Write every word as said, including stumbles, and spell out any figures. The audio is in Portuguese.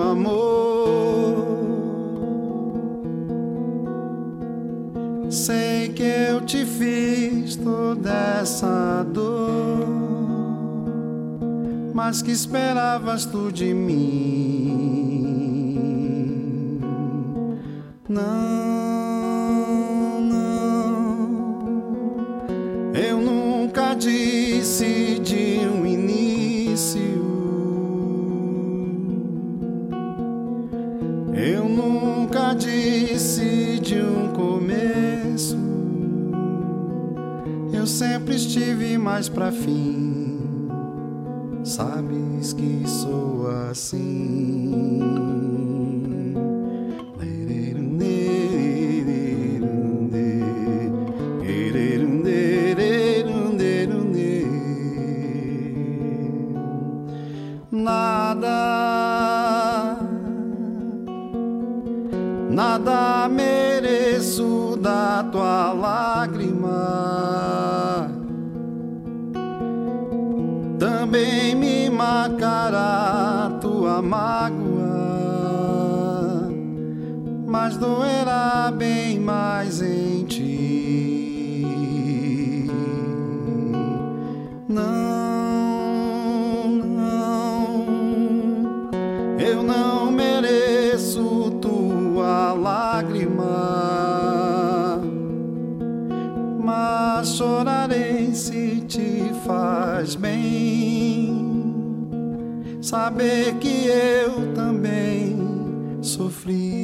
amor. Sei que eu te fiz toda essa dor, mas que esperavas tu de mim? Não, não, eu nunca disse de um início, eu nunca disse de um começo. Eu sempre estive mais pra fim. Sabes que sou assim. Nada, nada mereço da tua lágrima, também me marcará tua mágoa, mas doerá bem mais em ti. Não, não, eu não mereço tua lágrima, mas chorarei se te faz bem saber que eu também sofri.